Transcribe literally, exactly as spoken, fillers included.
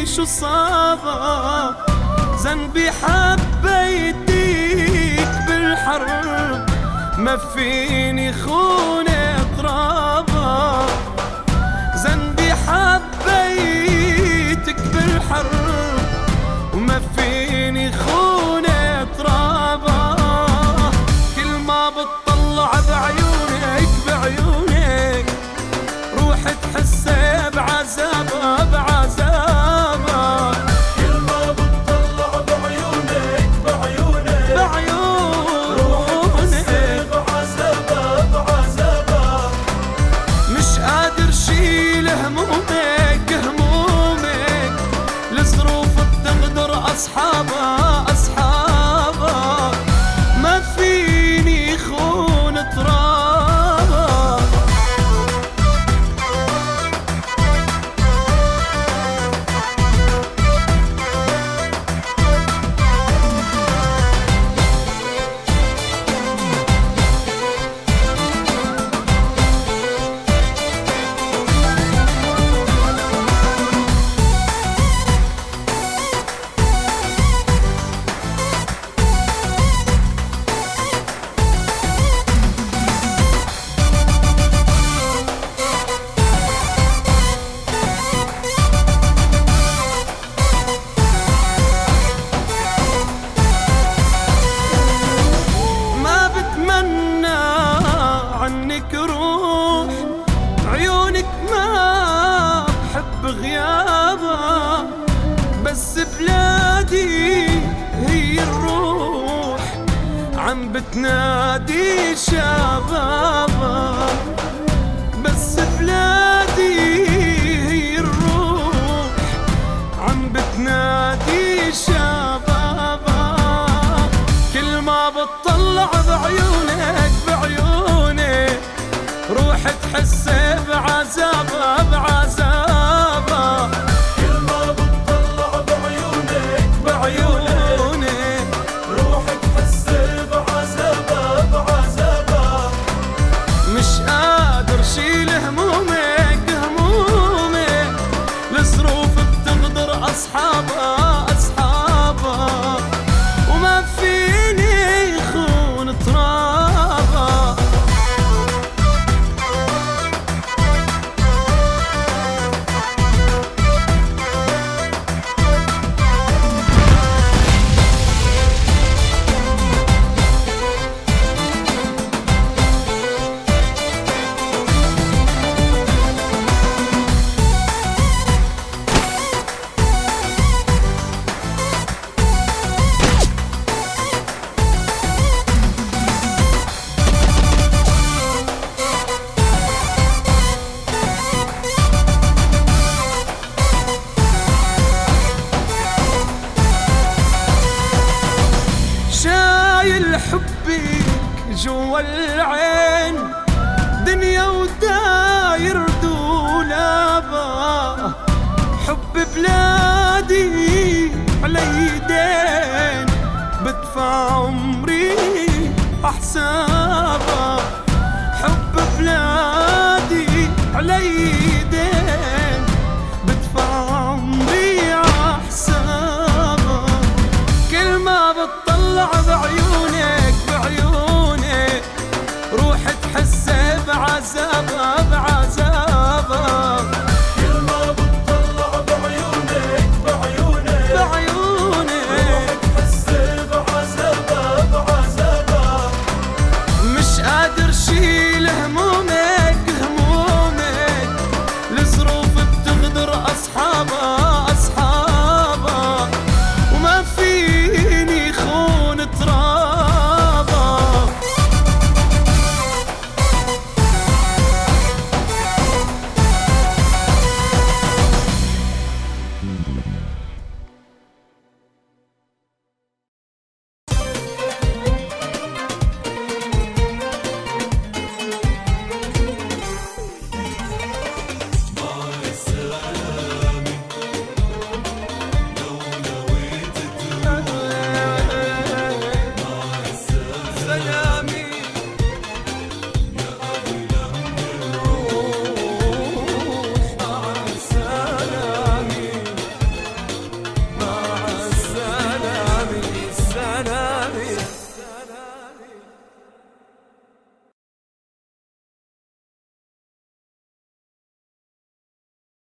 شو صابك، ذنبي حبيتيك بالحرب، ما فيني خون ترابك. ذنبي حبيتك بالحرب، وما فيني خون ترابك. كل ما بتطلع بعيونك بعيونك روحي تحسي بعذابها بعذابها. كل ما بتطلع بعيونك بعيونك بعيونك بعذابها بعذابها. مش قادر شيل همومك همومك، الظروف بتغدر أصحابها أصحابها، ما فيني خون ترابها. عنك روح عيونك ما بحب غيابها، بس بلادي هي الروح عم بتنادي شبابها. بس بلادي هي الروح عم بتنادي شبابها. كل ما بتطلع بعيونك بعيونك روحي تحسي بعذابها بعذابها. كل ما بتطلع بعيونك بعيونك روحي تحسي بعذابها بعذابها. مش قادر شيل همومك همومك، الظروف بتغدر أصحابها أصحابها، وما فيني خون ترابها. شايل حبك جوا العين دنيا وداير دولابها. حب بلادي علي دين بدفع عمري أحسن